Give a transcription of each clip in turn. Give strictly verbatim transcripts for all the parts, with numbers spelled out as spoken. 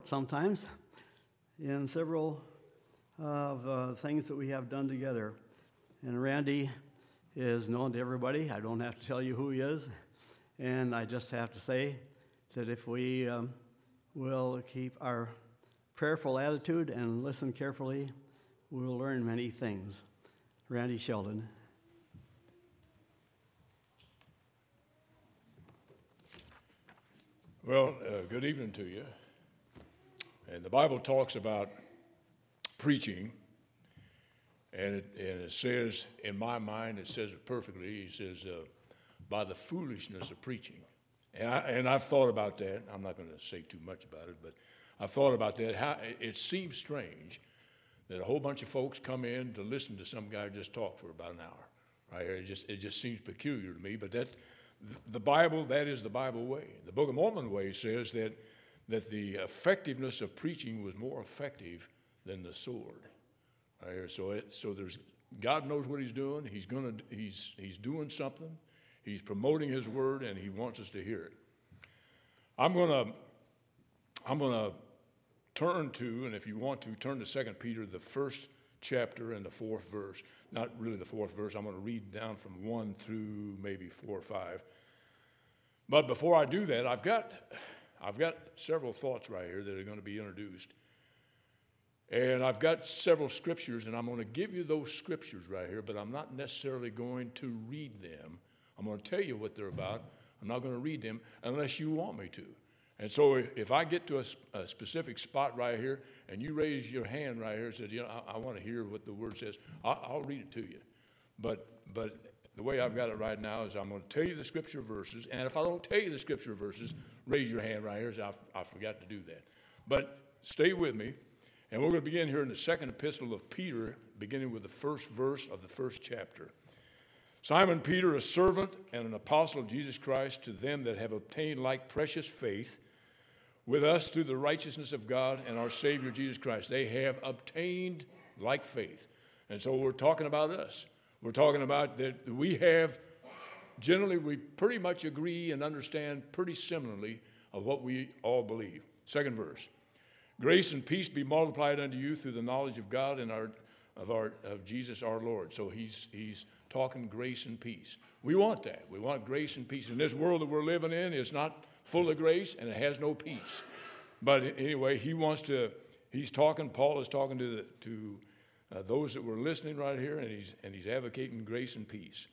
sometimes in several of uh, things that we have done together. And Randy is known to everybody. I don't have to tell you who he is. And I just have to say that if we um, will keep our prayerful attitude and listen carefully, we will learn many things. Randy Sheldon. Well, uh, good evening to you. And the Bible talks about preaching, and it, and it says, in my mind, it says it perfectly. He says, uh, by the foolishness of preaching. And, I, and I've thought about that. I'm not going to say too much about it, but I've thought about that. How it seems strange that a whole bunch of folks come in to listen to some guy just talk for about an hour. Right here, it just it just seems peculiar to me. But that the Bible, that is the Bible way. The Book of Mormon way says that that the effectiveness of preaching was more effective than the sword. Right here, so it, so there's God knows what He's doing. He's gonna he's he's doing something. He's promoting His word, and He wants us to hear it. I'm gonna I'm gonna turn to, and if you want to, turn to Second Peter, the first chapter and the fourth verse. Not really the fourth verse. I'm going to read down from one through maybe four or five. But before I do that, I've got I've got several thoughts right here that are going to be introduced. And I've got several scriptures, and I'm going to give you those scriptures right here, but I'm not necessarily going to read them. I'm going to tell you what they're about. I'm not going to read them unless you want me to. And so if, if I get to a, a specific spot right here, and you raise your hand right here and said, you know, I, I want to hear what the word says, I'll, I'll read it to you. But but the way I've got it right now is I'm going to tell you the scripture verses, and if I don't tell you the scripture verses, raise your hand right here, so I, I forgot to do that. But stay with me, and we're going to begin here in the second epistle of Peter, beginning with the first verse of the first chapter. Simon Peter, a servant and an apostle of Jesus Christ, to them that have obtained like precious faith with us through the righteousness of God and our Savior Jesus Christ. They have obtained like faith. And so we're talking about us. We're talking about that we have, generally we pretty much agree and understand pretty similarly of what we all believe. Second verse. Grace and peace be multiplied unto you through the knowledge of God and our of our of Jesus our Lord. So he's he's talking grace and peace. We want that. We want grace and peace. In this world that we're living in, it's not full of grace, and it has no peace. But anyway, he wants to, he's talking, Paul is talking to the, to uh, those that were listening right here, and he's and he's advocating grace and peace.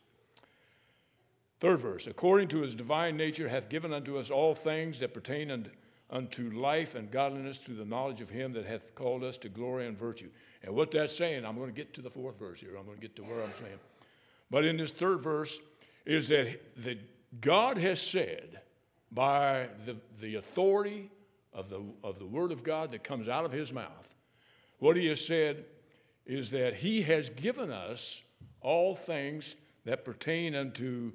Third verse, according to his divine nature hath given unto us all things that pertain unto, unto life and godliness through the knowledge of him that hath called us to glory and virtue. And what that's saying, I'm going to get to the fourth verse here. I'm going to get to where I'm saying. But in this third verse is that, that God has said, by the, the authority of the, of the word of God that comes out of his mouth, what he has said is that he has given us all things that pertain unto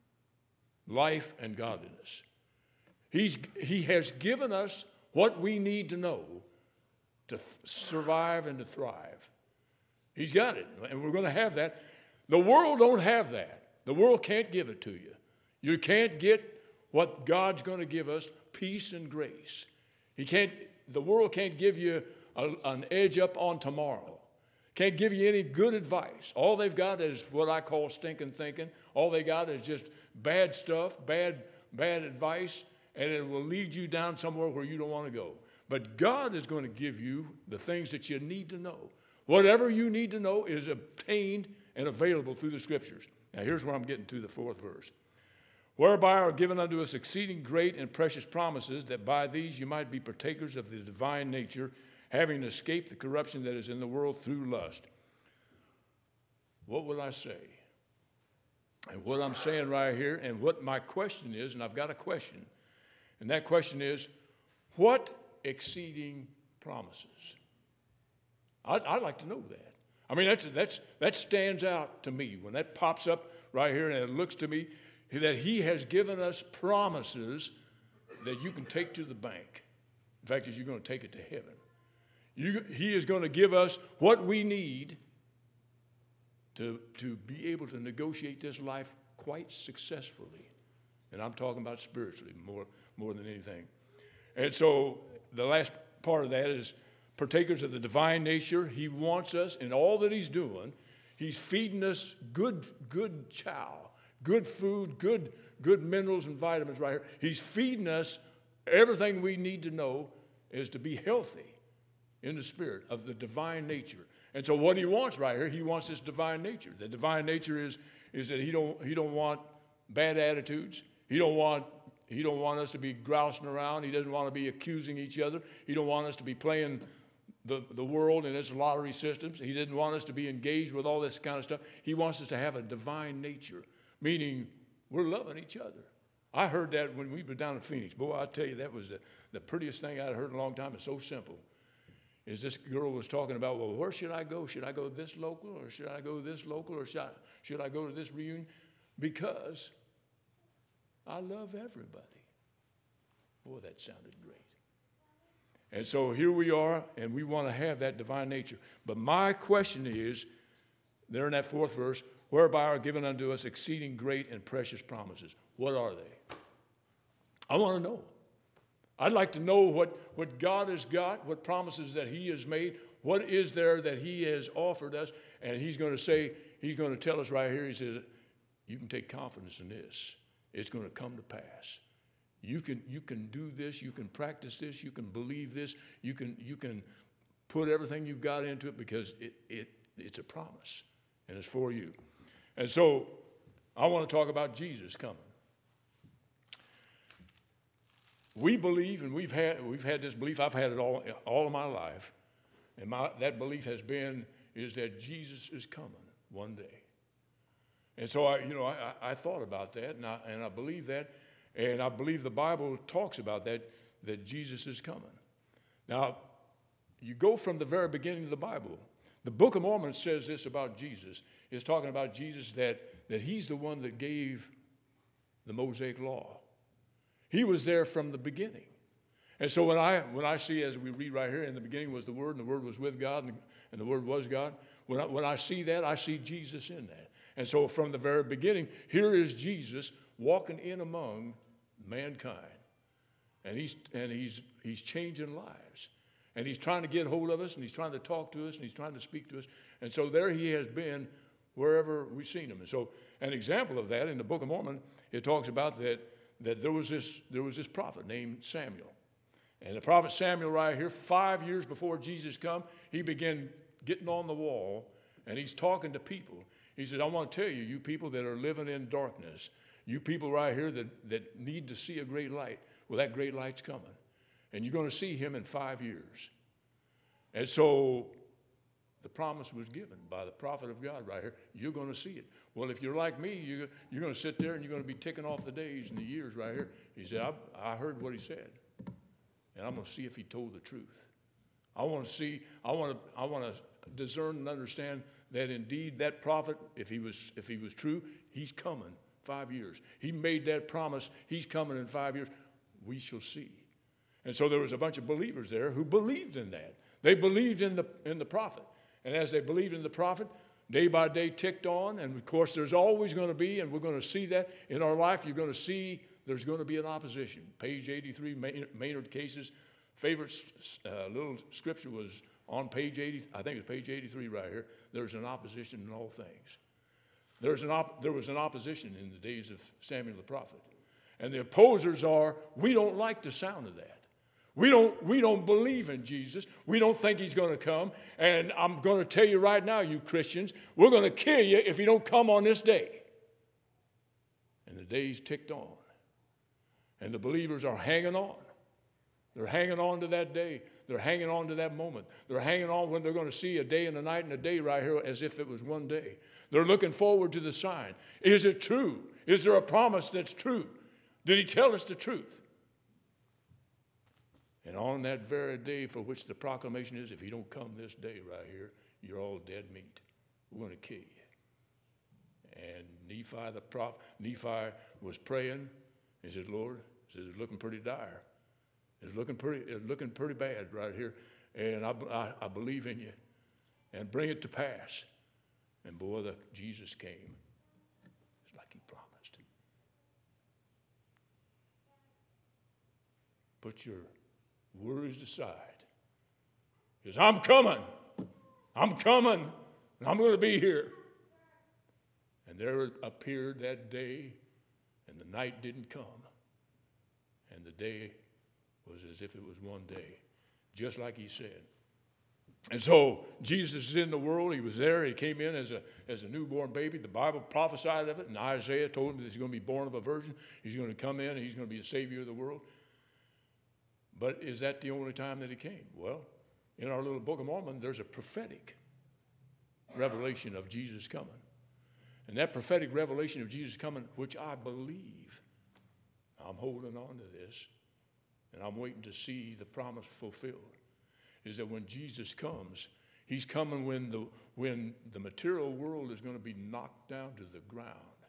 life and godliness. He's, he has given us what we need to know to th- survive and to thrive. He's got it, and we're going to have that. The world don't have that. The world can't give it to you. You can't get what God's going to give us, peace and grace. He can't. The world can't give you a, an edge up on tomorrow. Can't give you any good advice. All they've got is what I call stinking thinking. All they got is just bad stuff, bad, bad advice, and it will lead you down somewhere where you don't want to go. But God is going to give you the things that you need to know. Whatever you need to know is obtained and available through the Scriptures. Now here's where I'm getting to the fourth verse. Whereby are given unto us exceeding great and precious promises, that by these you might be partakers of the divine nature, having escaped the corruption that is in the world through lust. What will I say? And what I'm saying right here, and what my question is, and I've got a question, and that question is, what exceeding promises? I'd, I'd like to know that. I mean, that's that's that stands out to me when that pops up right here, and it looks to me that he has given us promises that you can take to the bank. In fact, is you're going to take it to heaven. You, he is going to give us what we need to, to be able to negotiate this life quite successfully. And I'm talking about spiritually more, more than anything. And so the last part of that is partakers of the divine nature. He wants us in all that he's doing. He's feeding us good, good chow, good food, good, good minerals and vitamins right here. He's feeding us everything we need to know is to be healthy in the spirit of the divine nature. And so what he wants right here, he wants this divine nature. The divine nature is, is that he don't, he don't want bad attitudes. He don't want, he don't want us to be grousing around. He doesn't want to be accusing each other. He don't want us to be playing the, the world and its lottery systems. He didn't want us to be engaged with all this kind of stuff. He wants us to have a divine nature, meaning we're loving each other. I heard that when we were down in Phoenix. Boy, I tell you, that was the, the prettiest thing I'd heard in a long time. It's so simple. Is this girl was talking about, well, where should I go? Should I go to this local, or should I go to this local, or should I, should I go to this reunion? Because I love everybody. Boy, that sounded great. And so here we are, and we want to have that divine nature. But my question is, there in that fourth verse, whereby are given unto us exceeding great and precious promises. What are they? I want to know. I'd like to know what, what God has got, what promises that he has made, what is there that he has offered us, and he's going to say, he's going to tell us right here, he says, you can take confidence in this. It's going to come to pass. You can, you can do this, you can practice this, you can believe this, you can, you can put everything you've got into it because it, it, it's a promise, and it's for you. And so I want to talk about Jesus coming. We believe, and we've had we've had this belief. I've had it all all of my life, and my, that belief has been is that Jesus is coming one day. And so I, you know, I, I thought about that, and I and I believe that, and I believe the Bible talks about that that Jesus is coming. Now, you go from the very beginning of the Bible. The Book of Mormon says this about Jesus. It's talking about Jesus that that he's the one that gave the Mosaic law. He was there from the beginning. And so when I when I see, as we read right here, in the beginning was the Word, and the Word was with God, and the, and the Word was God. When I, when I see that, I see Jesus in that. And so from the very beginning, here is Jesus walking in among mankind. And he's and he's he's changing lives. And he's trying to get hold of us, and he's trying to talk to us, and he's trying to speak to us. And so there he has been wherever we've seen him. And so an example of that in the Book of Mormon, it talks about that. that there was this there was this prophet named Samuel. And the prophet Samuel right here, five years before Jesus come, he began getting on the wall, and he's talking to people. He said, I want to tell you, you people that are living in darkness, you people right here that, that need to see a great light, well, that great light's coming. And you're going to see him in five years. And so the promise was given by the prophet of God right here. You're going to see it. Well, if you're like me, you're, you're going to sit there and you're going to be ticking off the days and the years right here. He said, I, I heard what he said, and I'm going to see if he told the truth. I want to see, I want to, I want to discern and understand that indeed that prophet, if he was, if he was true, he's coming five years. He made that promise. He's coming in five years. We shall see. And so there was a bunch of believers there who believed in that. They believed in the in the prophet. And as they believed in the prophet, day by day ticked on. And of course, there's always going to be, and we're going to see that in our life, you're going to see there's going to be an opposition. Page eighty-three, Maynard Case's favorite uh, little scripture was on page eighty, I think it's page eighty-three right here. There's an opposition in all things. There's an op- there was an opposition in the days of Samuel the prophet. And the opposers are, we don't like the sound of that. We don't, we don't believe in Jesus. We don't think he's going to come. And I'm going to tell you right now, you Christians, we're going to kill you if you don't come on this day. And the days ticked on. And the believers are hanging on. They're hanging on to that day. They're hanging on to that moment. They're hanging on when they're going to see a day and a night and a day right here as if it was one day. They're looking forward to the sign. Is it true? Is there a promise that's true? Did he tell us the truth? And on that very day for which the proclamation is, if you don't come this day right here, you're all dead meat. We're going to kill you. And Nephi the prophet, Nephi was praying. He said, Lord, he said, it's looking pretty dire. It's looking pretty, it's looking pretty bad right here. And I, I, I believe in you. And bring it to pass. And boy, the, Jesus came. It's like he promised. Put your worries aside He says, I'm coming. I'm coming. And I'm going to be here. And there appeared that day, and the night didn't come. And the day was as if it was one day, just like he said. And so Jesus is in the world. He was there. He came in as a, as a newborn baby. The Bible prophesied of it, and Isaiah told him that he's going to be born of a virgin. He's going to come in, and he's going to be the Savior of the world. But is that the only time that he came? Well, in our little Book of Mormon, there's a prophetic revelation of Jesus coming. And that prophetic revelation of Jesus coming, which I believe, I'm holding on to this, and I'm waiting to see the promise fulfilled, is that when Jesus comes, he's coming when the, when the material world is going to be knocked down to the ground.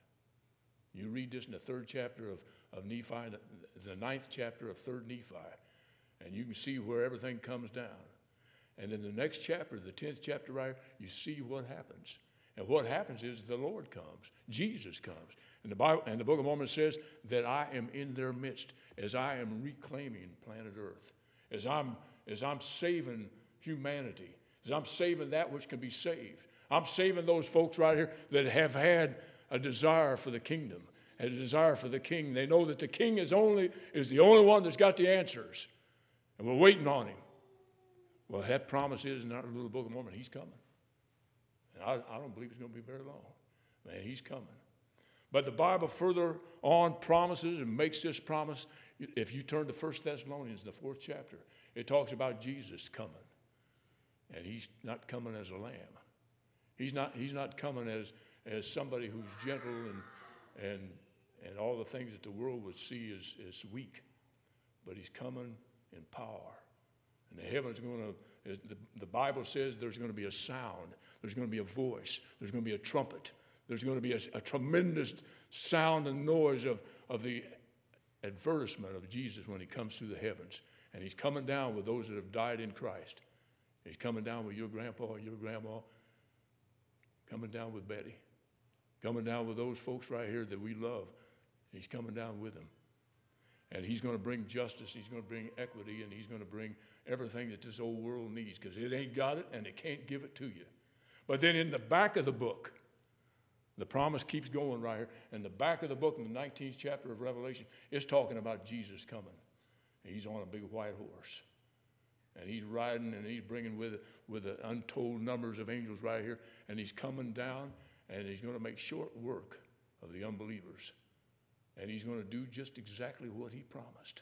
You read this in the third chapter of, of Nephi, the ninth chapter of third Nephi, and you can see where everything comes down. And in the next chapter, the tenth chapter right here, you see what happens. And what happens is the Lord comes. Jesus comes. And the Bible and the Book of Mormon says that I am in their midst as I am reclaiming planet Earth, as I'm as I'm saving humanity, as I'm saving that which can be saved. I'm saving those folks right here that have had a desire for the kingdom, a desire for the king. They know that the king is only is the only one that's got the answers, and we're waiting on him. Well, that promise is in our little Book of Mormon. He's coming. And I, I don't believe it's going to be very long. Man, he's coming. But the Bible further on promises and makes this promise. If you turn to First Thessalonians, the fourth chapter, it talks about Jesus coming. And he's not coming as a lamb. He's not, he's not coming as, as somebody who's gentle and, and, and all the things that the world would see as, as weak. But he's coming in power. And the heaven's going to, the, the Bible says there's going to be a sound. There's going to be a voice. There's going to be a trumpet. There's going to be a, a tremendous sound and noise of, of the advertisement of Jesus when he comes through the heavens. And he's coming down with those that have died in Christ. He's coming down with your grandpa, your grandma, coming down with Betty, coming down with those folks right here that we love. He's coming down with them. And he's going to bring justice, he's going to bring equity, and he's going to bring everything that this old world needs, because it ain't got it and it can't give it to you. But then in the back of the book, the promise keeps going right here. In the back of the book, in the nineteenth chapter of Revelation, it's talking about Jesus coming. He's on a big white horse. And he's riding, and he's bringing with with the untold numbers of angels right here. And he's coming down, and he's going to make short work of the unbelievers. And he's going to do just exactly what he promised.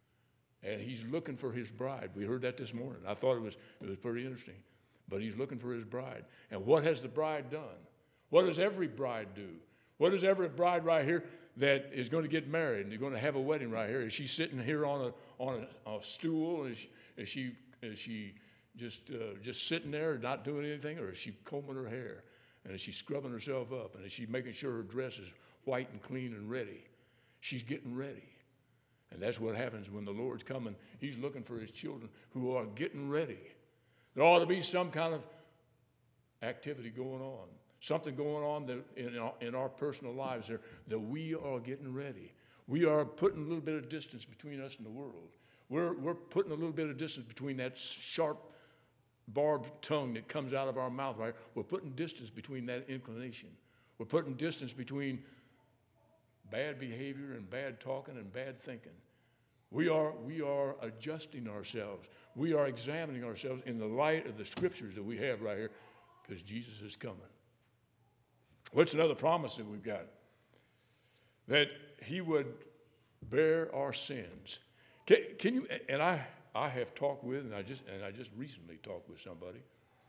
And he's looking for his bride. We heard that this morning. I thought it was it was pretty interesting. But he's looking for his bride. And what has the bride done? What does every bride do? What does every bride right here that is going to get married and they're going to have a wedding right here? Is she sitting here on a on a, a stool? Is she, is she is she just uh, just sitting there not doing anything, or is she combing her hair? And is she scrubbing herself up? And is she making sure her dress is white and clean and ready? She's getting ready. And that's what happens when the Lord's coming. He's looking for his children who are getting ready. There ought to be some kind of activity going on, something going on that in our, in our personal lives there, that we are getting ready. We are putting a little bit of distance between us and the world. We're, we're putting a little bit of distance between that sharp, barbed tongue that comes out of our mouth, right? We're putting distance between that inclination. We're putting distance between bad behavior and bad talking and bad thinking. We are, we are adjusting ourselves. We are examining ourselves in the light of the scriptures that we have right here, because Jesus is coming. What's another promise that we've got? That he would bear our sins. Can, can you, and I, I have talked with, and I just, and I just recently talked with somebody,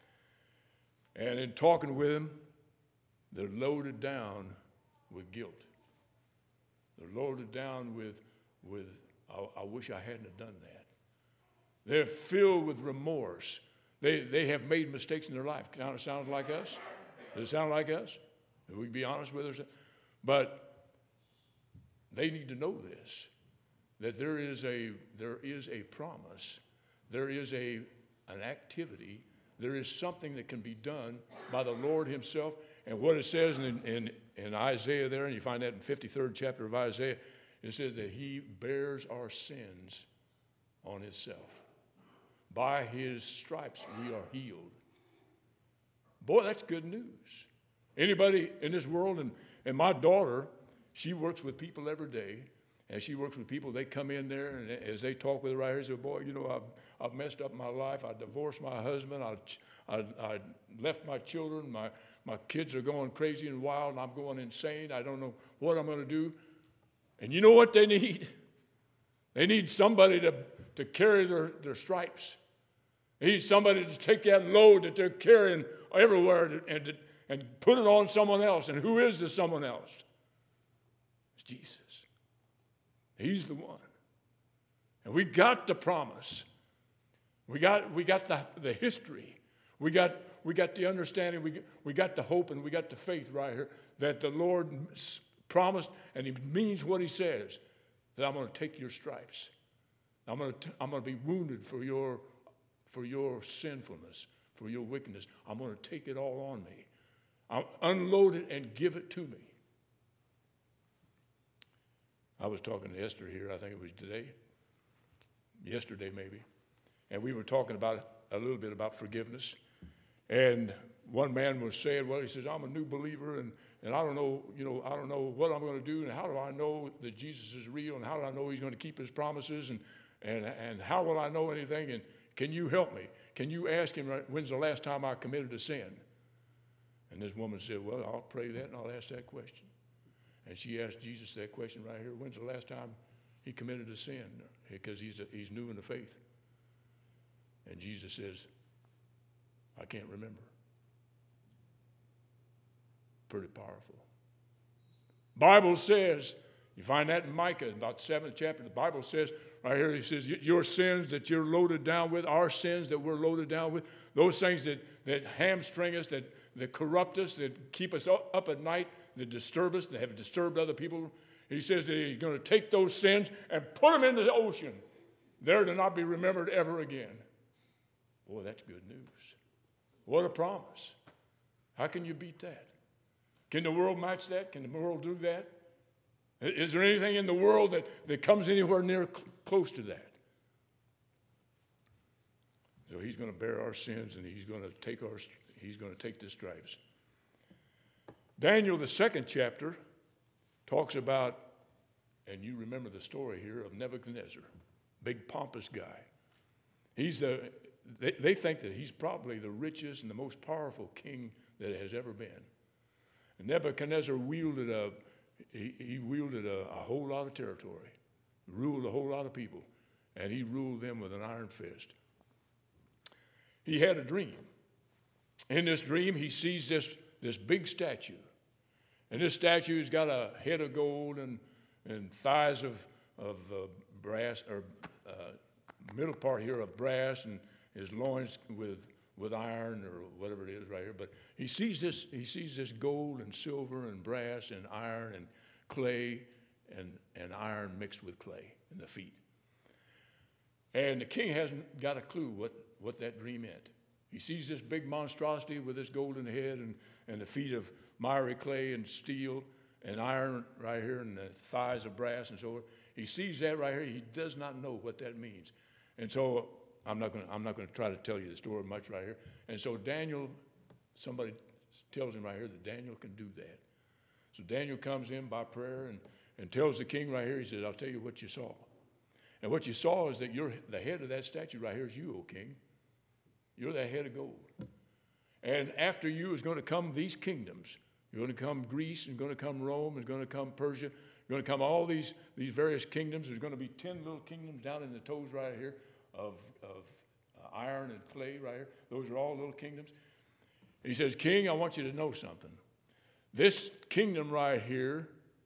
and in talking with them, they're loaded down with guilt. They're loaded down with, with I, I wish I hadn't have done that. They're filled with remorse. They, they have made mistakes in their life. Kind of sounds like us? Does it sound like us? If we be honest with ourselves. But they need to know this, that there is a, there is a promise. There is a, an activity. There is something that can be done by the Lord himself. And what it says in, in, in Isaiah there, and you find that in fifty-third chapter of Isaiah, it says that he bears our sins on himself. By his stripes we are healed. Boy, that's good news. Anybody in this world, and, and my daughter, she works with people every day, and she works with people, they come in there, and as they talk with her right here, say, boy, you know, I've, I've messed up my life. I divorced my husband. I, I, I left my children. My, my kids are going crazy and wild, and I'm going insane. I don't know what I'm going to do. And you know what they need? They need somebody to, to carry their, their stripes. They need somebody to take that load that they're carrying everywhere and, and, and put it on someone else. And who is this someone else? It's Jesus. He's the one. And we got the promise. We got, we got the, the history. We got, we got the understanding. We, we got the hope and we got the faith right here that the Lord promised, and he means what he says, that I'm going to take your stripes. I'm going to, I'm going to be wounded for your, for your sinfulness, for your wickedness. I'm going to take it all on me. I'll unload it and give it to me. I was talking to Esther here, I think it was today, yesterday maybe, and we were talking about a little bit about forgiveness. And one man was saying, well, he says, I'm a new believer, and, and I don't know, you know, I don't know what I'm going to do, and how do I know that Jesus is real, and how do I know he's going to keep his promises, and and and how will I know anything, and can you help me? Can you ask him, when's the last time I committed a sin? And this woman said, well, I'll pray that, and I'll ask that question. And she asked Jesus that question right here, when's the last time he committed a sin? Because he's, a, he's new in the faith. And Jesus says, I can't remember. Pretty powerful. Bible says, you find that in Micah, about seventh chapter, the Bible says, right here, he says, your sins that you're loaded down with, our sins that we're loaded down with, those things that, that hamstring us, that, that corrupt us, that keep us up, up at night, that disturb us, that have disturbed other people. He says that he's going to take those sins and put them into the ocean, there to not be remembered ever again. Boy, that's good news. What a promise. How can you beat that? Can the world match that? Can the world do that? Is there anything in the world that, that comes anywhere near cl- close to that? So he's going to bear our sins, and he's going to take our he's going to take the stripes. Daniel, the second chapter, talks about, and you remember the story here of Nebuchadnezzar, big pompous guy. He's the they, they think that he's probably the richest and the most powerful king that has ever been. And Nebuchadnezzar wielded a he, he wielded a, a whole lot of territory, ruled a whole lot of people, and he ruled them with an iron fist. He had a dream. In this dream, he sees this, this big statue. And this statue's got a head of gold and, and thighs of, of uh, brass, or uh, middle part here of brass, and his loins with, with iron or whatever it is right here. But he sees this, he sees this gold and silver and brass and iron and clay and, and iron mixed with clay in the feet. And the king hasn't got a clue what, what that dream meant. He sees this big monstrosity with this golden head and, and the feet of miry clay and steel and iron right here and the thighs of brass and so forth. He sees that right here. He does not know what that means. And so I'm not going to I'm not going to try to tell you the story much right here. And so Daniel, somebody tells him right here that Daniel can do that. So Daniel comes in by prayer and, and tells the king right here, he says, I'll tell you what you saw. And what you saw is that you're, the head of that statue right here is you, O king. You're that head of gold. And after you is going to come these kingdoms. You're going to come Greece, and going to come Rome, and going to come Persia, going to come all these, these various kingdoms. There's going to be ten little kingdoms down in the toes right here of, of uh, iron and clay right here. Those are all little kingdoms. He says, King, I want you to know something. This kingdom right here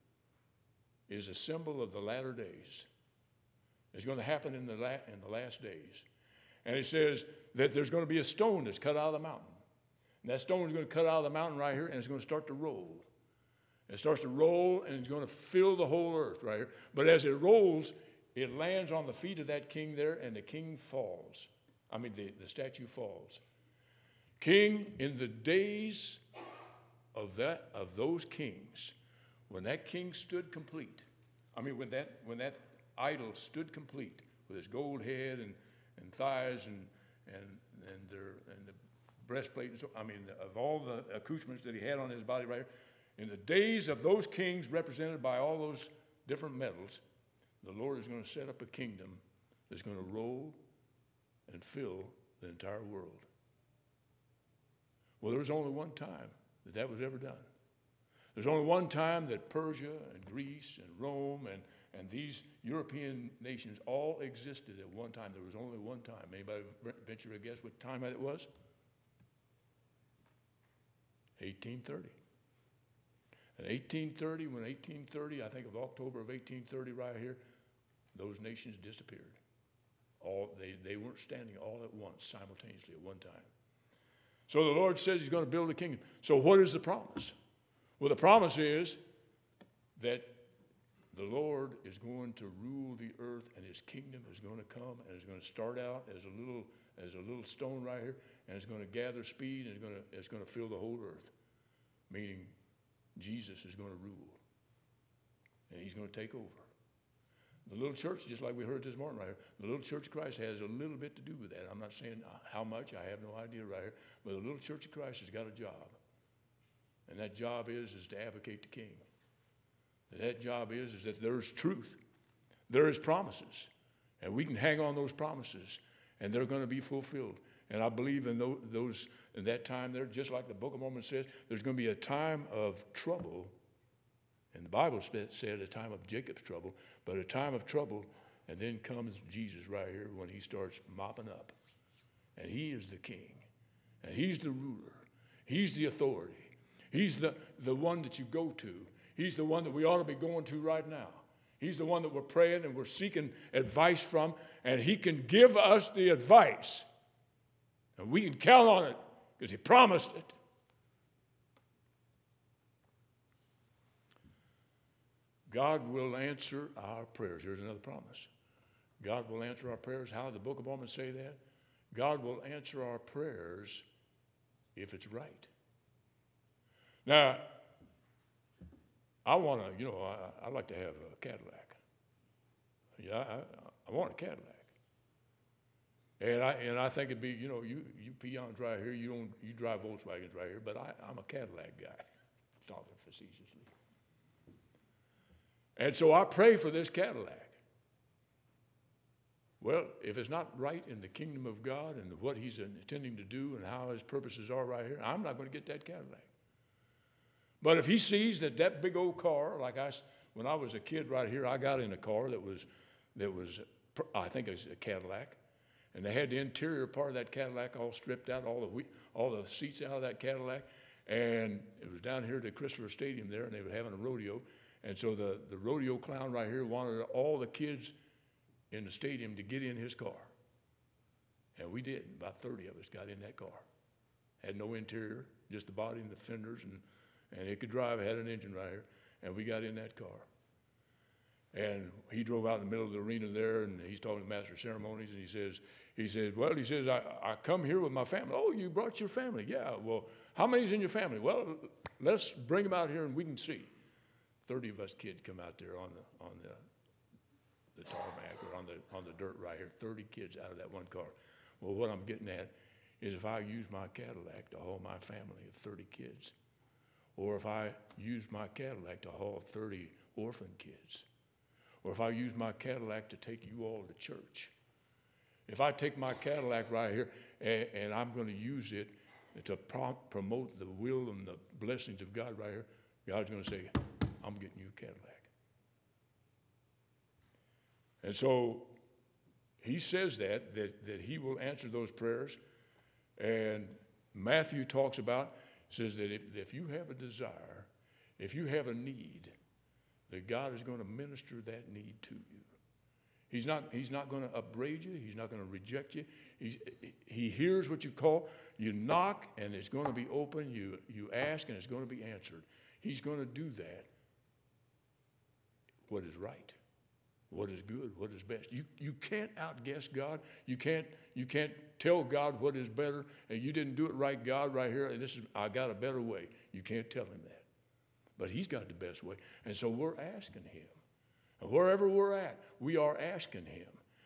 is a symbol of the latter days. It's going to happen in the, la- in the last days. And it says that there's going to be a stone that's cut out of the mountain. And that stone is going to cut out of the mountain right here, and it's going to start to roll. It starts to roll, and it's going to fill the whole earth right here. But as it rolls, it lands on the feet of that king there, and the king falls. I mean, the, the statue falls. King, in the days of that of those kings, when that king stood complete, I mean, when that when that idol stood complete with his gold head and, and thighs and, and and their and the breastplate. And so, I mean, of all the accoutrements that he had on his body right here, in the days of those kings represented by all those different metals, the Lord is going to set up a kingdom that's going to roll and fill the entire world. Well, there was only one time that that was ever done. There's only one time that Persia and Greece and Rome and, and these European nations all existed at one time. There was only one time. Anybody venture a guess what time it was? eighteen thirty. In eighteen thirty, when eighteen thirty, I think of October of eighteen thirty right here, those nations disappeared. All they, they weren't standing all at once, simultaneously at one time. So the Lord says he's going to build a kingdom. So what is the promise? Well, the promise is that the Lord is going to rule the earth, and his kingdom is going to come, and it's going to start out as a little as a little stone right here, and it's going to gather speed, and it's going to it's going to fill the whole earth. Meaning, Jesus is going to rule, and he's going to take over. The little church, just like we heard this morning right here, the little Church of Christ has a little bit to do with that. I'm not saying how much, I have no idea right here, but the little Church of Christ has got a job. And that job is, is to advocate the King. And that job is, is that there is truth. There is promises. And we can hang on those promises, and they're going to be fulfilled. And I believe in those, those in that time there, just like the Book of Mormon says, there's going to be a time of trouble. And the Bible said a time of Jacob's trouble, but a time of trouble, and then comes Jesus right here when he starts mopping up. And he is the king, and he's the ruler. He's the authority. He's the, the one that you go to. He's the one that we ought to be going to right now. He's the one that we're praying and we're seeking advice from, and he can give us the advice. And we can count on it because he promised it. God will answer our prayers. Here's another promise. God will answer our prayers. How did the Book of Mormon say that? God will answer our prayers if it's right. Now, I want to, you know, I, I like to have a Cadillac. Yeah, I, I want a Cadillac. And I and I think it'd be, you know, you you peons right here, you don't you drive Volkswagens right here, but I, I'm a Cadillac guy. Talking facetiously. And so I pray for this Cadillac. Well, if it's not right in the kingdom of God and what he's intending to do and how his purposes are right here, I'm not going to get that Cadillac. But if he sees that that big old car, like I, when I was a kid right here, I got in a car that was, that was, I think it was a Cadillac, and they had the interior part of that Cadillac all stripped out, all the all the seats out of that Cadillac, and it was down here at the Chrysler Stadium there, and they were having a rodeo. And so the, the rodeo clown right here wanted all the kids in the stadium to get in his car. And we did. About thirty of us got in that car. Had no interior, just the body and the fenders, and, and it could drive. It had an engine right here. And we got in that car. And he drove out in the middle of the arena there, and he's talking to Master of Ceremonies, and he says, he said, well, he says, I, I come here with my family. Oh, you brought your family. Yeah, well, how many's in your family? Well, let's bring them out here and we can see. Thirty of us kids come out there on the on the the tarmac or on the on the dirt right here. Thirty kids out of that one car. Well, what I'm getting at is if I use my Cadillac to haul my family of thirty kids, or if I use my Cadillac to haul thirty orphan kids, or if I use my Cadillac to take you all to church, if I take my Cadillac right here and, and I'm going to use it to prom- promote the will and the blessings of God right here, God's going to say, I'm getting you a Cadillac. And so he says that, that, that he will answer those prayers. And Matthew talks about, says that if, if you have a desire, if you have a need, that God is going to minister that need to you. He's not, he's not going to upbraid you. He's not going to reject you. He's, he hears what you call. You knock, and it's going to be open. You, you ask, and it's going to be answered. He's going to do that. What is right, what is good, what is best. You you can't outguess God. You can't you can't tell God what is better. And you didn't do it right, God, right here. And this is I got a better way. You can't tell him that, but he's got the best way. And so we're asking him, and wherever we're at, we are asking him.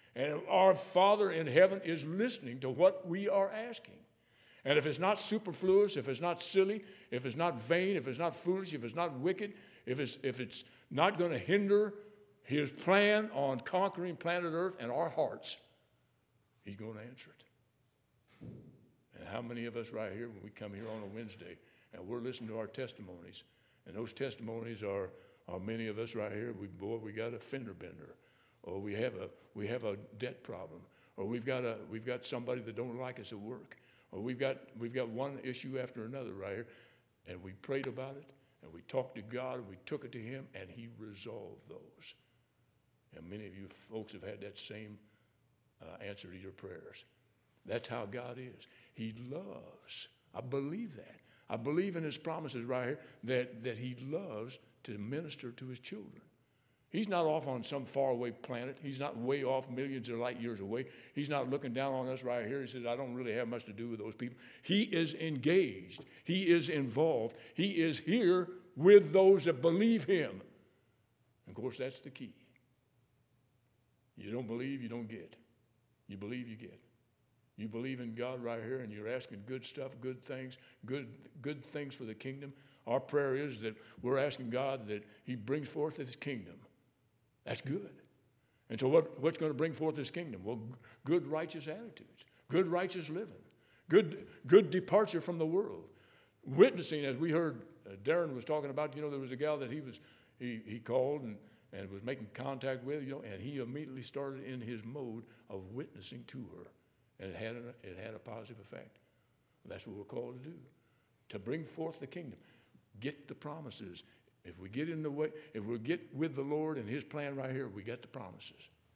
And our Father in heaven is listening to what we are asking. And if it's not superfluous, if it's not silly, if it's not vain, if it's not foolish, if it's not wicked, if it's, if it's not going to hinder his plan on conquering planet Earth and our hearts, he's going to answer it. And how many of us right here, when we come here on a Wednesday and we're listening to our testimonies, and those testimonies are, are many of us right here, we, boy, we got a fender bender, or we have a, we have a debt problem, or we've got, a, we've got somebody that don't like us at work, or we've got, we've got one issue after another right here, and we prayed about it, and we talked to God, and we took it to him, and he resolved those. And many of you folks have had that same uh, answer to your prayers. That's how God is. He loves. I believe that. I believe in his promises right here that, that he loves to minister to his children. He's not off on some faraway planet. He's not way off millions of light years away. He's not looking down on us right here. He says, I don't really have much to do with those people. He is engaged. He is involved. He is here with those that believe him. And of course, that's the key. You don't believe, you don't get. You believe, you get. You believe in God right here, and you're asking good stuff, good things, good, good things for the kingdom. Our prayer is that we're asking God that he brings forth his kingdom. That's good. And so what, what's going to bring forth his kingdom? Well, good righteous attitudes, good righteous living, good, good departure from the world. Witnessing, as we heard uh, Darren was talking about, you know, there was a gal that he was he, he called and, and was making contact with, you know, and he immediately started in his mode of witnessing to her. And it had, a, it had a positive effect. That's what we're called to do, to bring forth the kingdom. Get the promises. If we get in the way, if we get with the Lord and his plan right here, we get the promises.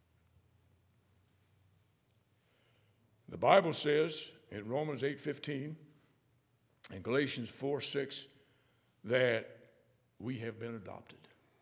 The Bible says in Romans eight fifteen and Galatians four six that we have been adopted.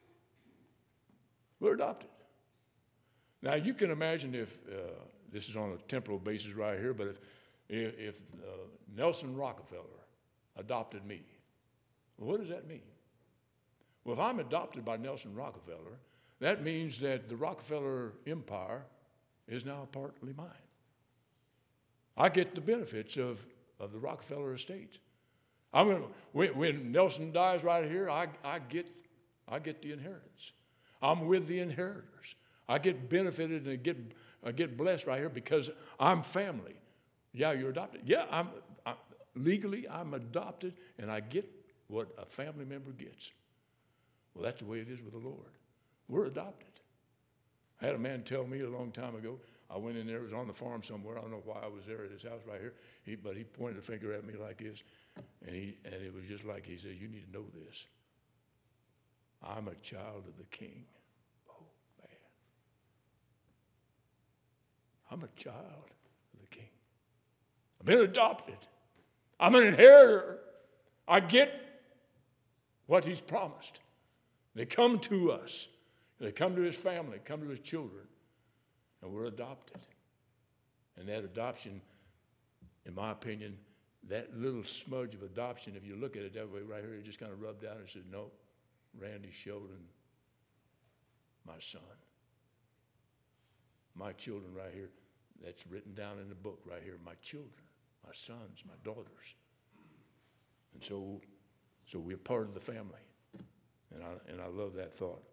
We're adopted. Now, you can imagine if, uh, this is on a temporal basis right here, but if, if, if uh, Nelson Rockefeller adopted me, well, what does that mean? Well, if I'm adopted by Nelson Rockefeller, that means that the Rockefeller empire is now partly mine. I get the benefits of, of the Rockefeller estates. I'm gonna, when, when Nelson dies right here, I, I, get, I get the inheritance. I'm with the inheritors. I get benefited and get, I get blessed right here because I'm family. Yeah, you're adopted. Yeah, I'm, I, legally I'm adopted, and I get what a family member gets. Well, that's the way it is with the Lord. We're adopted. I had a man tell me a long time ago, I went in there, it was on the farm somewhere, I don't know why I was there at his house right here, he, but he pointed a finger at me like this, and, he, and it was just like he says, you need to know this. I'm a child of the King. Oh, man. I'm a child of the King. I've been adopted. I'm an inheritor. I get what he's promised. They come to us. They come to his family, come to his children, and we're adopted. And that adoption, in my opinion, that little smudge of adoption, if you look at it that way right here, it just kind of rubbed out and said, no, Randy Sheldon, my son. My children right here, that's written down in the book right here, my children, my sons, my daughters. And so, so we're part of the family. And I, and I love that thought.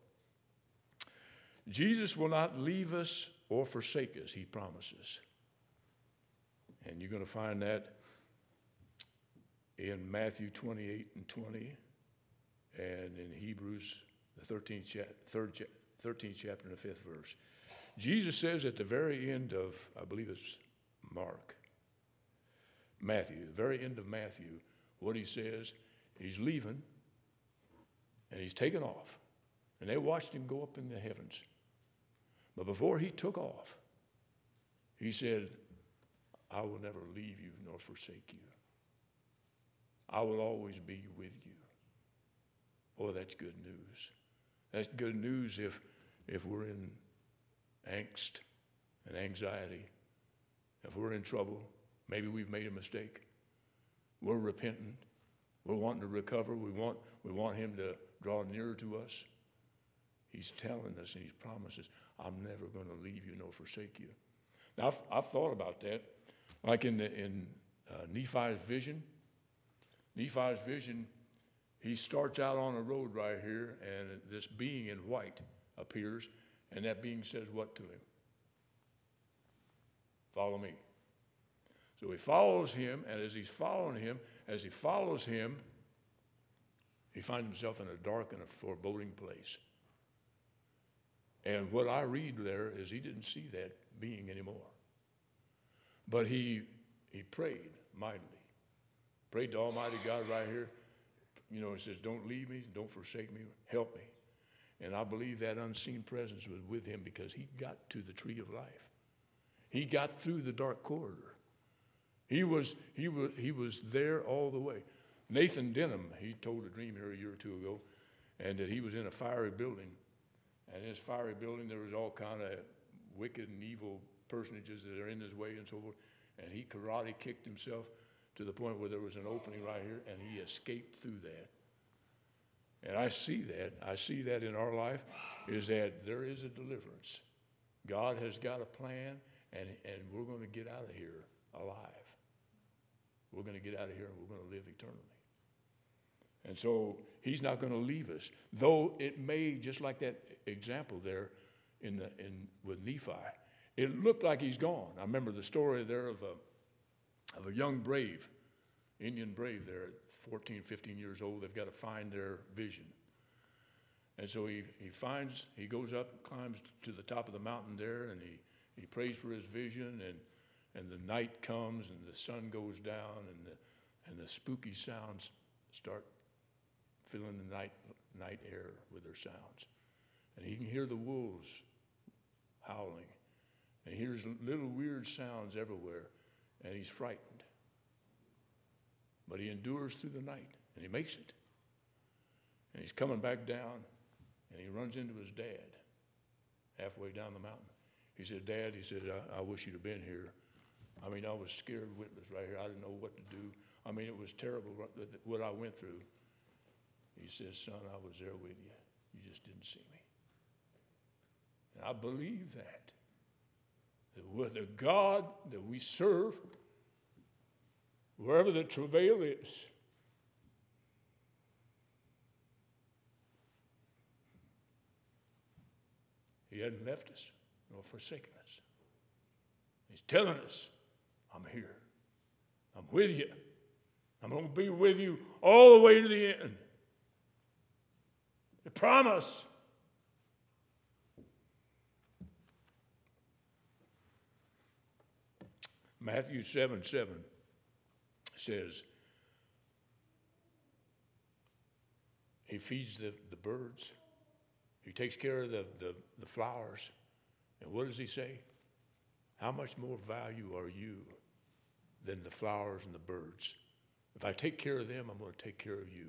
Jesus will not leave us or forsake us, he promises. And you're going to find that in Matthew twenty-eight and twenty, and in Hebrews, the thirteenth, cha- third cha- thirteenth chapter and the fifth verse. Jesus says at the very end of, I believe it's Mark, Matthew, the very end of Matthew, what he says, he's leaving, and he's taken off. And they watched him go up in the heavens. But before he took off, he said, I will never leave you nor forsake you. I will always be with you. Oh, that's good news. That's good news if, if we're in angst and anxiety, if we're in trouble, maybe we've made a mistake. We're repentant. We're wanting to recover. We want, we want him to draw nearer to us. He's telling us and he promises, I'm never going to leave you nor forsake you. Now, I've, I've thought about that. Like in, the, in uh, Nephi's vision, Nephi's vision, he starts out on a road right here, and this being in white appears, and that being says what to him? Follow me. So he follows him, and as he's following him, as he follows him, he finds himself in a dark and a foreboding place. And what I read there is he didn't see that being anymore. But he he prayed mightily. Prayed to Almighty God right here. You know, he says, don't leave me, don't forsake me, help me. And I believe that unseen presence was with him because he got to the tree of life. He got through the dark corridor. He was, he was, he was there all the way. Nathan Denham, he told a dream here a year or two ago, and that he was in a fiery building. And in this fiery building, there was all kind of wicked and evil personages that are in his way and so forth. And he karate kicked himself to the point where there was an opening right here, and he escaped through that. And I see that. I see that in our life, is that there is a deliverance. God has got a plan, and, and we're going to get out of here alive. We're going to get out of here, and we're going to live eternally. And so he's not going to leave us, though it may, just like that example there in the in with Nephi, it looked like he's gone. I remember the story there of a of a young brave, Indian brave there at fourteen, fifteen years old. They've got to find their vision. And so he, he finds, he goes up, climbs to the top of the mountain there, and he, he prays for his vision, and, and the night comes, and the sun goes down, and the, and the spooky sounds start filling the night, night air with their sounds. And he can hear the wolves howling, and he hears little weird sounds everywhere, and he's frightened. But he endures through the night, and he makes it. And he's coming back down, and he runs into his dad halfway down the mountain. He said, Dad, he said, I, I wish you'd have been here. I mean, I was scared witless right here. I didn't know what to do. I mean, it was terrible what I went through. He says, son, I was there with you. You just didn't see me. And I believe that. That with the God that we serve, wherever the travail is, he hadn't left us nor forsaken us. He's telling us, I'm here. I'm with you. I'm going to be with you all the way to the end. I promise. Matthew seven seven says, he feeds the, the birds. He takes care of the, the, the flowers. And what does he say? How much more value are you than the flowers and the birds? If I take care of them, I'm going to take care of you.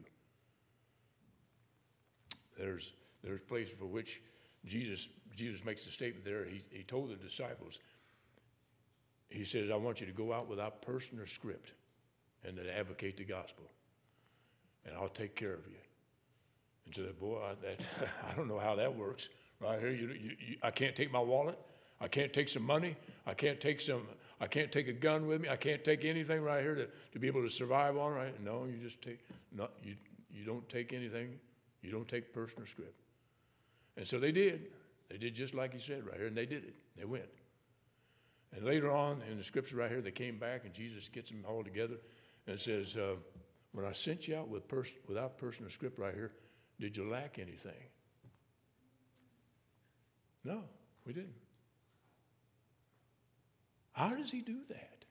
There's there's places for which Jesus Jesus makes a statement there. He, he told the disciples, he says, I want you to go out without person or script and to advocate the gospel. And I'll take care of you. And so, boy, I, that, I don't know how that works. Right here, you, you, you, I can't take my wallet. I can't take some money. I can't take some. I can't take a gun with me. I can't take anything right here to, to be able to survive on. Right? No, you just take. No, you you don't take anything. You don't take person or script. And so they did. They did just like he said right here, and they did it. They went. And later on in the scripture right here, they came back, and Jesus gets them all together and says, uh, when I sent you out with pers- without person or script right here, did you lack anything? No, we didn't. How does he do that?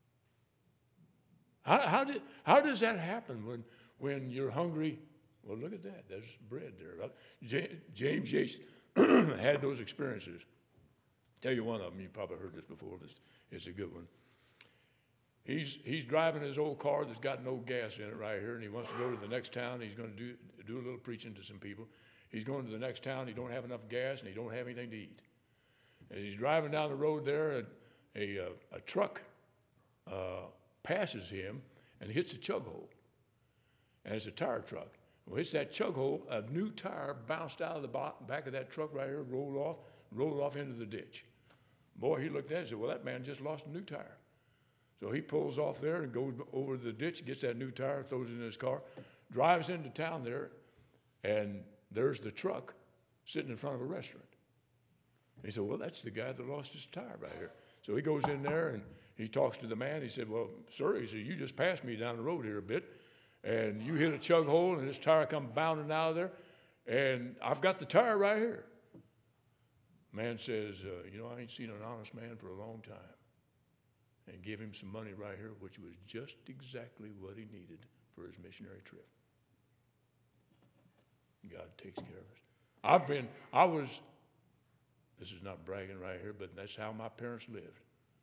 How, how, did, how does that happen when, when you're hungry? Well, look at that. There's bread there. Right? J- James Yates had those experiences. Tell you one of them. You probably heard this before, but it's, it's a good one. He's he's driving his old car that's got no gas in it right here, and he wants to go to the next town. He's going to do do a little preaching to some people. He's going to the next town. He don't have enough gas, and he don't have anything to eat. As he's driving down the road there, a a, a, a truck uh, passes him and hits a chug hole, and it's a tire truck. Well, hits that chug hole. A new tire bounced out of the back of that truck right here, rolled off, rolled off into the ditch. Boy, he looked at it and said, well, that man just lost a new tire. So he pulls off there and goes over the ditch, gets that new tire, throws it in his car, drives into town there, and there's the truck sitting in front of a restaurant. He said, well, that's the guy that lost his tire right here. So he goes in there and he talks to the man. He said, well, sir, he said, you just passed me down the road here a bit, and you hit a chug hole, and this tire come bounding out of there, and I've got the tire right here. Man says, uh, you know, I ain't seen an honest man for a long time. And give him some money right here, which was just exactly what he needed for his missionary trip. God takes care of us. I've been, I was, this is not bragging right here, but that's how my parents lived.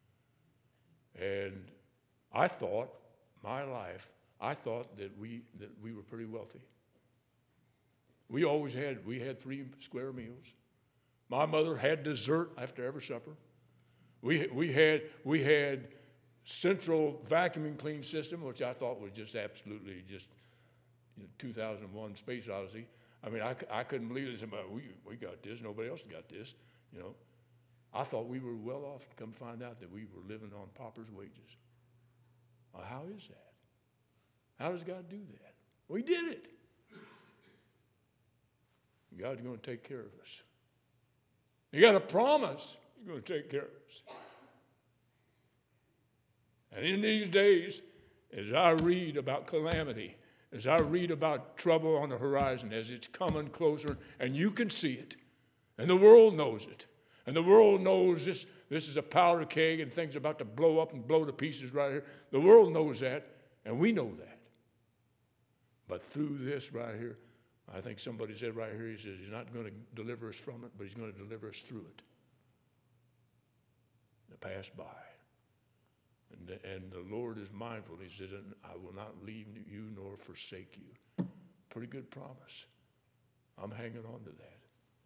And I thought, my life, I thought that we that we were pretty wealthy. We always had, we had three square meals. My mother had dessert after every supper. We we had we had central vacuuming clean system, which I thought was just absolutely just you know, two thousand one Space Odyssey. I mean, I, I couldn't believe it. Somebody, we we got this. Nobody else got this. You know, I thought we were well off. Come to find out that we were living on pauper's wages. Well, how is that? How does God do that? We did it. God's going to take care of us. You got a promise. He's going to take care of us. And in these days, as I read about calamity, as I read about trouble on the horizon, as it's coming closer, and you can see it, and the world knows it, and the world knows this, this is a powder keg and things about to blow up and blow to pieces right here. The world knows that, and we know that. But through this right here, I think somebody said right here, he says, he's not going to deliver us from it, but he's going to deliver us through it. To pass by. And the, and the Lord is mindful. He says, I will not leave you nor forsake you. Pretty good promise. I'm hanging on to that.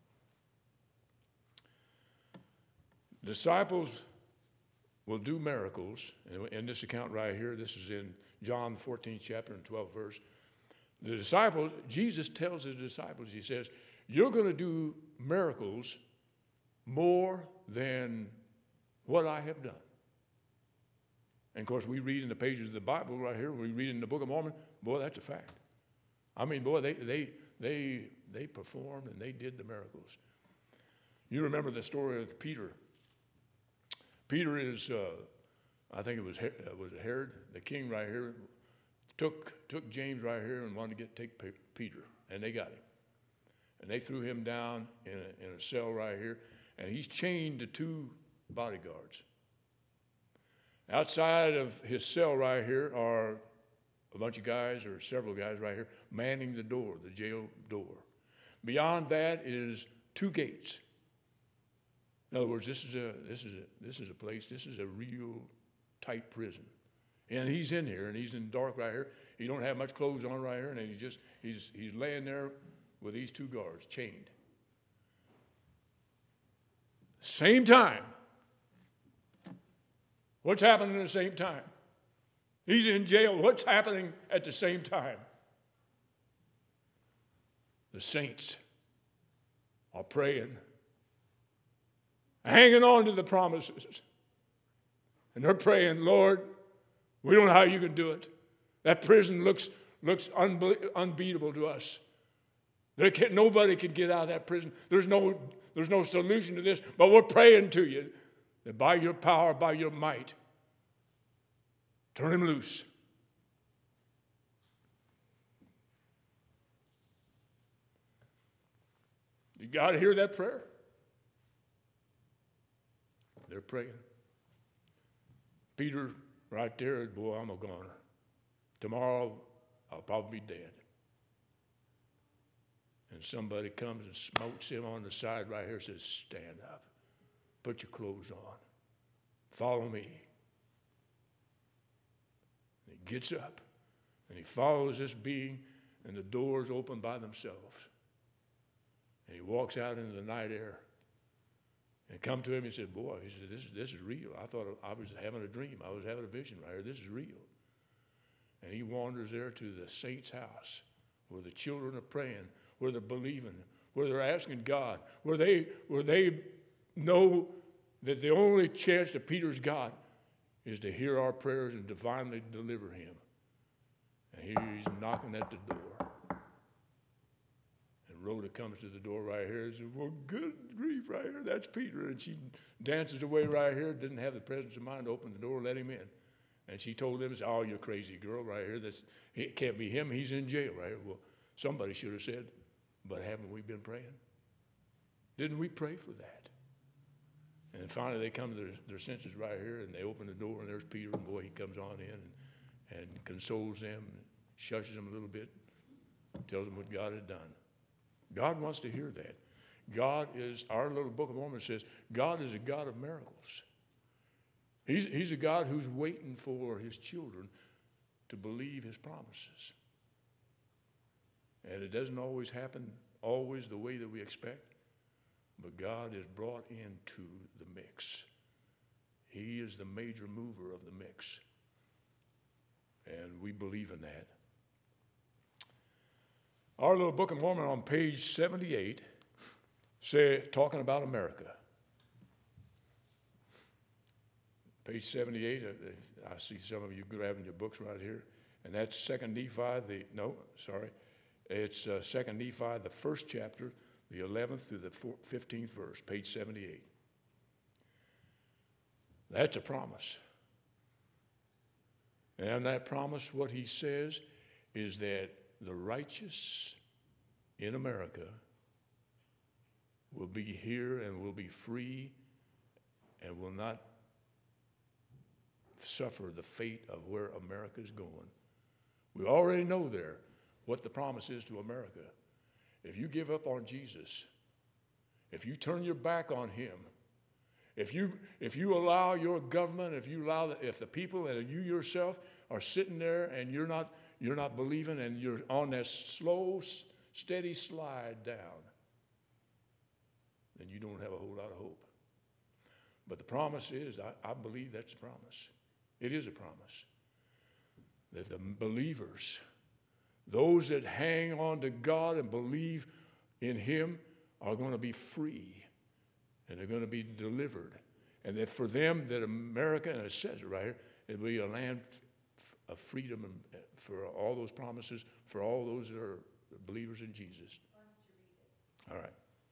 Disciples will do miracles. In this account right here, this is in John the fourteenth chapter and twelfth verse. The disciples, Jesus tells his disciples, he says, you're going to do miracles more than what I have done. And of course, we read in the pages of the Bible right here, we read in the Book of Mormon, boy, that's a fact. I mean, boy, they they they they performed and they did the miracles. You remember the story of Peter. Peter is, uh, I think it was uh, was it Herod, the king right here, took took James right here and wanted to get take P- Peter, and they got him. And they threw him down in a, in a cell right here, and he's chained to two bodyguards. Outside of his cell right here are a bunch of guys, or several guys right here, manning the door, the jail door. Beyond that is two gates. In other words, this is a this is a this is a place, this is a real tight prison. And he's in here, and he's in the dark right here. He don't have much clothes on right here, and he's just he's he's laying there with these two guards chained. Same time. What's happening at the same time? He's in jail. What's happening at the same time? The saints are praying, hanging on to the promises. And they're praying, Lord, we don't know how you can do it. That prison looks, looks unbe- unbeatable to us. There can, nobody can get out of that prison. There's no, there's no solution to this, but we're praying to you that by your power, by your might, turn him loose. You got to hear that prayer? They're praying. Peter, right there, boy, I'm a goner. Tomorrow, I'll probably be dead. And somebody comes and smokes him on the side right here and says, stand up. Put your clothes on. Follow me. And he gets up, and he follows this being, and the doors open by themselves. And he walks out into the night air. And come to him, he said, boy, he said, this is, this is real. I thought I was having a dream. I was having a vision right here. This is real. And he wanders there to the saint's house where the children are praying, where they're believing, where they're asking God, where they, where they know that the only chance that Peter's got is to hear our prayers and divinely deliver him. And here he's knocking at the door. And Rhoda comes to the door right here and says, well, good grief right here, that's Peter. And she dances away right here, didn't have the presence of mind to open the door, let him in. And she told them, oh, you're crazy girl right here. That's, it can't be him, he's in jail right here. Well, somebody should have said, but haven't we been praying? Didn't we pray for that? And then finally they come to their, their senses right here, and they open the door, and there's Peter, and boy, he comes on in and, and consoles them, and shushes them a little bit, tells them what God had done. God wants to hear that. God is, our little Book of Mormon says, God is a God of miracles. He's, he's a God who's waiting for his children to believe his promises. And it doesn't always happen always the way that we expect, but God is brought into the mix. He is the major mover of the mix. And we believe in that. Our little Book of Mormon on page seventy-eight, say, talking about America. Page seventy-eight, I see some of you grabbing your books right here. And that's Second Nephi, the, no, sorry. It's uh, Second Nephi, the first chapter, the eleventh through the fifteenth verse, page seventy-eight. That's a promise. And that promise, what he says, is that the righteous in America will be here and will be free and will not suffer the fate of where America is going. We already know there what the promise is to America. If you give up on Jesus, if you turn your back on him, if you if you allow your government, if you allow the, if the people and you yourself are sitting there and you're not you're not believing and you're on that slow, steady slide down, then you don't have a whole lot of hope. But the promise is, I, I believe that's a promise. It is a promise that the believers, those that hang on to God and believe in him, are going to be free and they're going to be delivered. And that for them, that America, and it says it right here, it'll be a land of freedom and for all those promises, for all those that are believers in Jesus. All right.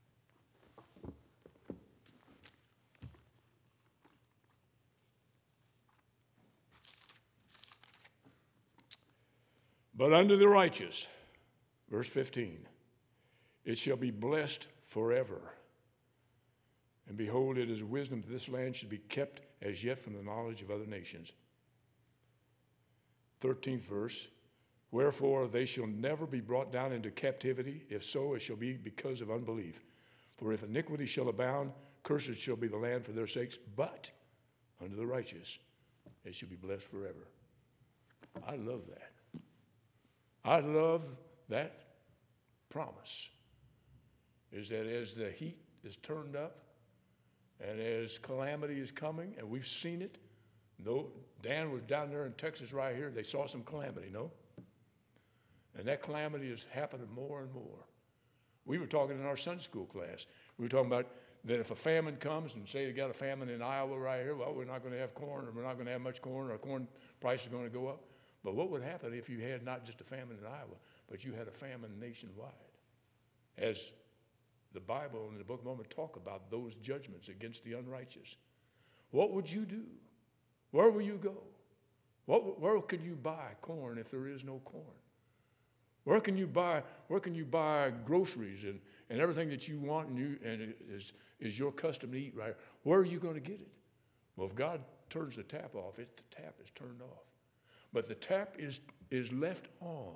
But unto the righteous, verse fifteen, it shall be blessed forever. And behold, it is wisdom that this land should be kept as yet from the knowledge of other nations. thirteenth verse, wherefore they shall never be brought down into captivity. If so, it shall be because of unbelief. For if iniquity shall abound, cursed shall be the land for their sakes. But unto the righteous, it shall be blessed forever. I love that. I love that promise, is that as the heat is turned up and as calamity is coming, and we've seen it, though Dan was down there in Texas right here, they saw some calamity, no? And that calamity is happening more and more. We were talking in our Sunday school class, we were talking about that if a famine comes, and say you got a famine in Iowa right here, well, we're not going to have corn, or we're not going to have much corn, or corn price is going to go up. But what would happen if you had not just a famine in Iowa, but you had a famine nationwide? As the Bible and the Book of Mormon talk about those judgments against the unrighteous. What would you do? Where will you go? What, where can you buy corn if there is no corn? Where can you buy, where can you buy groceries and, and everything that you want and, you, and it is, is your custom to eat, right? Where are you going to get it? Well, if God turns the tap off, it, the tap is turned off. But the tap is, is left on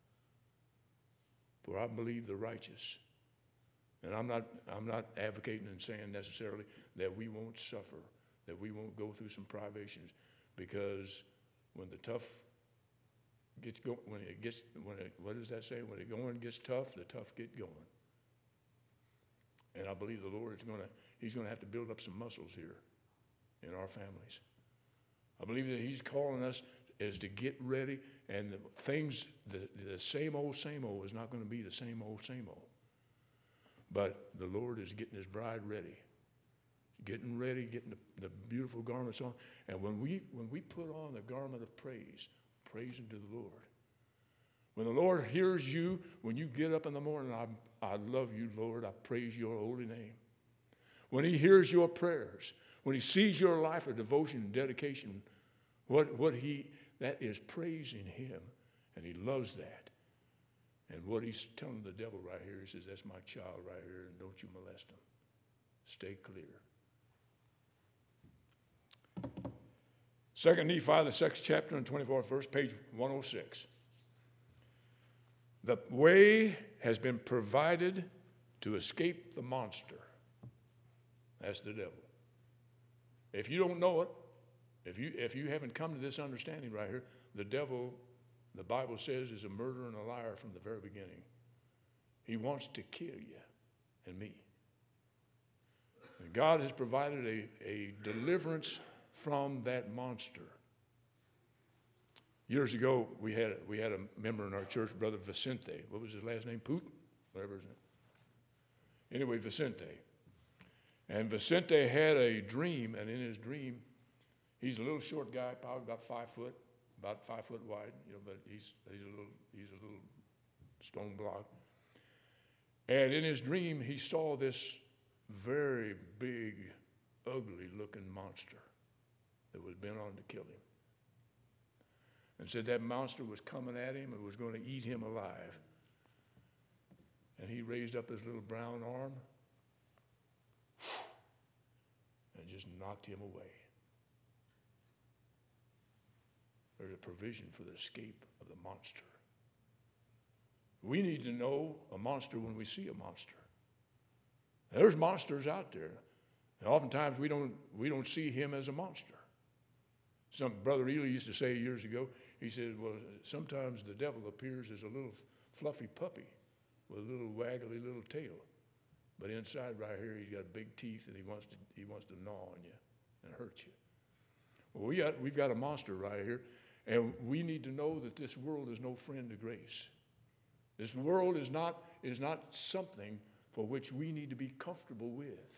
for, I believe, the righteous. And I'm not, I'm not advocating and saying necessarily that we won't suffer, that we won't go through some privations, because when the tough gets go, when it gets, when it, what does that say? When the going gets tough, the tough get going. And I believe the Lord is going to, he's going to have to build up some muscles here in our families. I believe that he's calling us is to get ready, and the things, the, the same old, same old is not going to be the same old, same old. But the Lord is getting his bride ready getting ready, getting the, the beautiful garments on. And when we when we put on the garment of praise, praising to the Lord. When the Lord hears you, when you get up in the morning, I, I love you, Lord, I praise your holy name. When he hears your prayers, when he sees your life of devotion and dedication, what, what he, that is praising him, and he loves that. And what he's telling the devil right here, he says, that's my child right here, and don't you molest him. Stay clear. Second Nephi, the sixth chapter and twenty-fourth verse, page one oh six. The way has been provided to escape the monster. That's the devil. If you don't know it, if you if you haven't come to this understanding right here, the devil, the Bible says, is a murderer and a liar from the very beginning. He wants to kill you and me. And God has provided a, a deliverance from that monster. Years ago, we had we had a member in our church, Brother Vicente. What was his last name? Poot? Whatever his name. Anyway, Vicente. And Vicente had a dream, and in his dream, he's a little short guy, probably about five foot, about five foot wide, you know, but he's he's a little he's a little stone block. And in his dream, he saw this very big, ugly-looking monster that was bent on to kill him. And said that monster was coming at him and was going to eat him alive. And he raised up his little brown arm and just knocked him away. There's a provision for the escape of the monster. We need to know a monster when we see a monster. There's monsters out there. And oftentimes we don't, we don't see him as a monster. Some Brother Ely used to say years ago, he said, well, sometimes the devil appears as a little fluffy puppy with a little waggly little tail. But inside right here, he's got big teeth, and he wants to he wants to gnaw on you and hurt you. Well, we got, we've got a monster right here, and we need to know that this world is no friend to grace. This world is not, is not something for which we need to be comfortable with.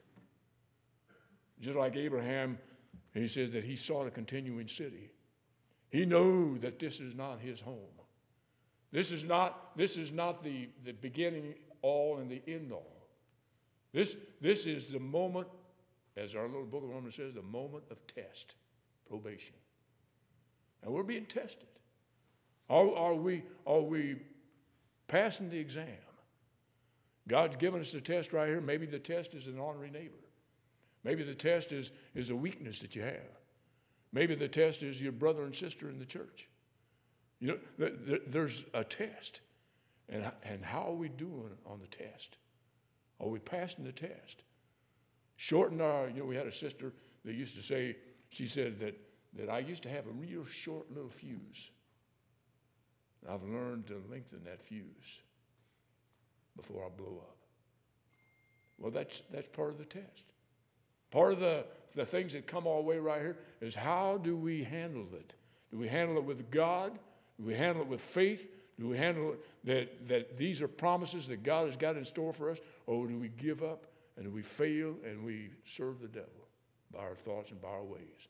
Just like Abraham, he says that he sought a continuing city. He knew that this is not his home. This is not, this is not the, the beginning all and the end all. This, this is the moment, as our little Book of Mormon says, the moment of test, probation. And we're being tested. Are, are, we, are we passing the exam? God's given us a test right here. Maybe the test is an ornery neighbor. Maybe the test is, is a weakness that you have. Maybe the test is your brother and sister in the church. You know, th- th- there's a test. And, and how are we doing on the test? Are we passing the test? Shorten our, you know, we had a sister that used to say, she said that, that I used to have a real short little fuse. And I've learned to lengthen that fuse before I blow up. Well, that's that's part of the test. Part of the, the things that come our way right here is how do we handle it? Do we handle it with God? Do we handle it with faith? Do we handle it that, that these are promises that God has got in store for us? Or do we give up and do we fail and we serve the devil by our thoughts and by our ways?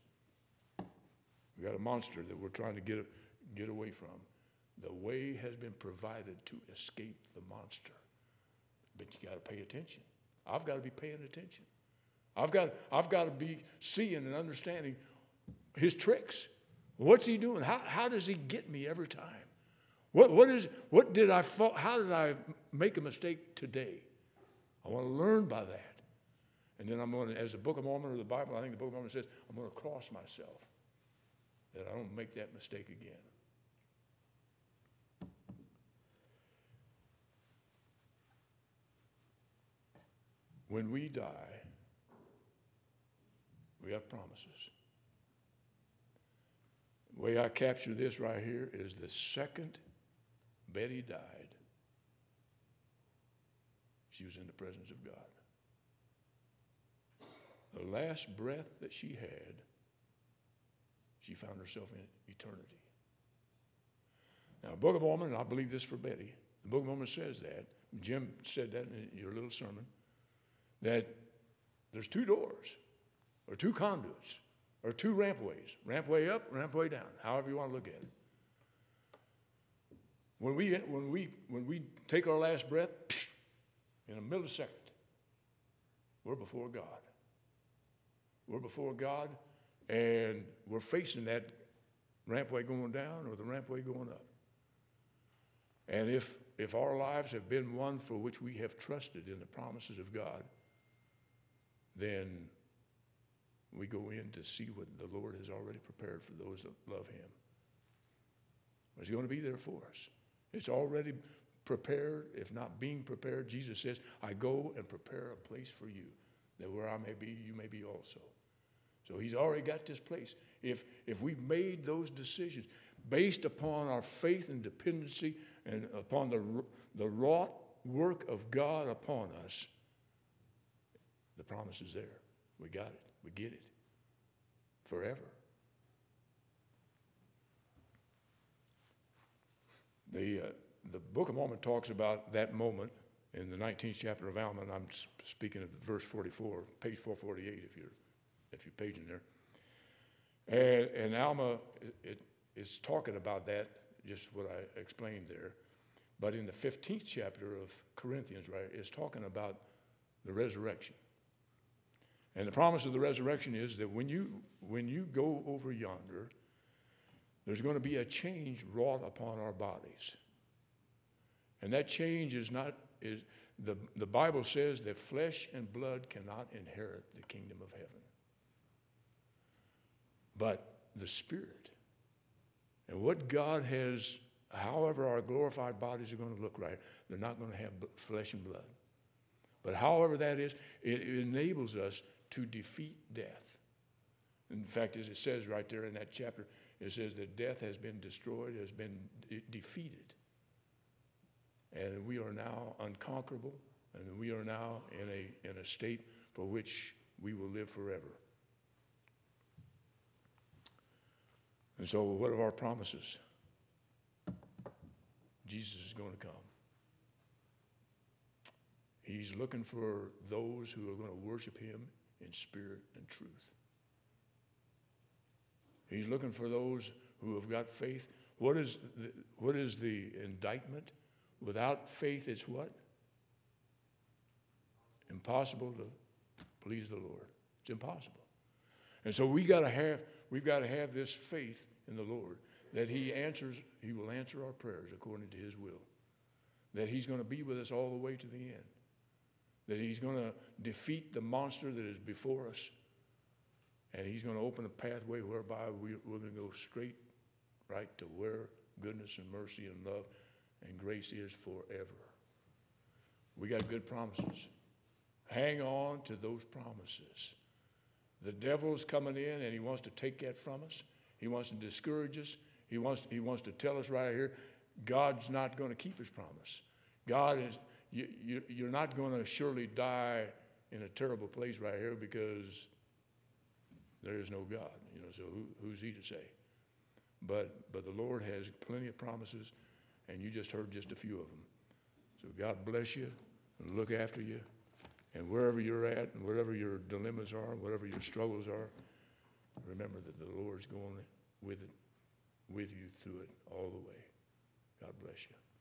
We've got a monster that we're trying to get, get away from. The way has been provided to escape the monster. But you got to pay attention. I've got to be paying attention. I've got, I've got to be seeing and understanding his tricks. What's he doing? How, how does he get me every time? What, what is, what did I, how did I make a mistake today? I want to learn by that. And then I'm going to, as the Book of Mormon or the Bible, I think the Book of Mormon says, I'm going to cross myself that I don't make that mistake again. When we die, we have promises. The way I capture this right here is the second Betty died, she was in the presence of God. The last breath that she had, she found herself in eternity. Now, the Book of Mormon, and I believe this for Betty, the Book of Mormon says that. Jim said that in your little sermon, that there's two doors. or two conduits, or two rampways, rampway up, rampway down, however you want to look at it. When we, when we, when we take our last breath, in a millisecond, we're before God. We're before God, and we're facing that rampway going down or the rampway going up. And if, if our lives have been one for which we have trusted in the promises of God, then we go in to see what the Lord has already prepared for those that love him. He's going to be there for us. It's already prepared, if not being prepared. Jesus says, I go and prepare a place for you, that where I may be, you may be also. So he's already got this place. If, if we've made those decisions based upon our faith and dependency and upon the, the wrought work of God upon us, the promise is there. We got it. We get it. Forever. The, uh, the Book of Mormon talks about that moment in the nineteenth chapter of Alma, and I'm speaking of verse forty-four, page four forty-eight if you're, if you're paging there. And, and Alma it, is talking about that, just what I explained there. But in the fifteenth chapter of Corinthians, right, it's talking about the resurrection. And the promise of the resurrection is that when you, when you go over yonder, there's going to be a change wrought upon our bodies. And that change is not, is the, the Bible says that flesh and blood cannot inherit the kingdom of heaven. But the Spirit. And what God has, however our glorified bodies are going to look right, they're not going to have flesh and blood. But however that is, it, it enables us to defeat death. In fact, as it says right there in that chapter, it says that death has been destroyed, has been de- defeated. And we are now unconquerable, and we are now in a, in a state for which we will live forever. And so what are our promises? Jesus is going to come. He's looking for those who are going to worship him in spirit and truth. He's looking for those who have got faith. What is the, what is the indictment? Without faith, it's what? Impossible to please the Lord. It's impossible. And so we got to have we've got to have this faith in the Lord that he answers, he will answer our prayers according to his will. That he's going to be with us all the way to the end. That he's going to defeat the monster that is before us. And he's going to open a pathway whereby we, we're going to go straight right to where goodness and mercy and love and grace is forever. We got good promises. Hang on to those promises. The devil's coming in and he wants to take that from us. He wants to discourage us. He wants, he wants to tell us right here, God's not going to keep his promise. God is, you, you, you're not going to surely die in a terrible place right here because there is no God. You know, so who, who's he to say? But, but the Lord has plenty of promises, and you just heard just a few of them. So God bless you and look after you. And wherever you're at and wherever your dilemmas are, whatever your struggles are, remember that the Lord's going with it, with you through it all the way. God bless you.